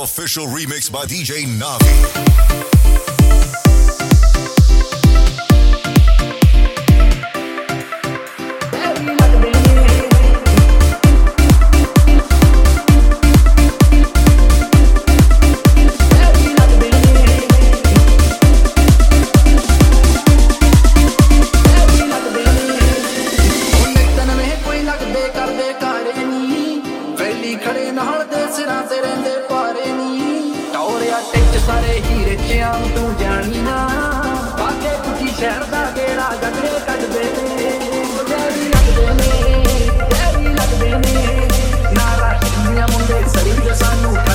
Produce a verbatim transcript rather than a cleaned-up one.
Official remix by D J Navi. ਖੜੇ ਨਾਲ ਦੇ ਸਿਰਾਂ ਤੇ ਰਹਿੰਦੇ ਪਾਰੇ ਨੀ ਟੌਰਿਆ ਟਿੱਚ ਸਾਰੇ ਹੀਰੇ ਚਿਆਂ ਤੂੰ ਜਾਣੀ ਨਾ ਬਾਗੇ ਕੁੱਤੀ ਸ਼ਹਿਰ ਦਾ ਗੇੜਾ ਗਗੜੇ ਕੱਢਦੇ ਨੇ ਤੇਰੀ ਲੱਗਦੇ ਨੇ ਤੇਰੀ ਲੱਗਦੇ ਨੇ ਨਾਰਾ ਹੀਆਂ ਮੁੰਡੇ ਸਰੀ ਜੋ ਸਾਨੂੰ